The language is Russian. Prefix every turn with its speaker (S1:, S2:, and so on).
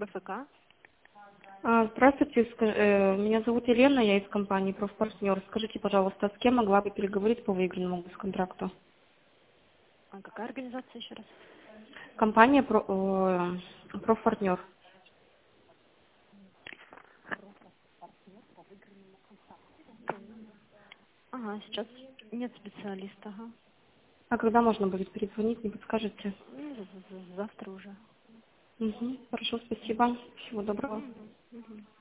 S1: БФК.
S2: Здравствуйте, меня зовут Елена, я из компании «Профпартнер». Скажите, пожалуйста, с кем могла бы переговорить по выигранному контракту?
S1: А какая организация еще раз?
S2: Компания «Профпартнер».
S1: Ага, сейчас нет специалиста, ага.
S2: А когда можно будет перезвонить, не подскажете?
S1: Ну, завтра уже.
S2: Угу, хорошо, спасибо. Всего доброго.
S1: Мгм.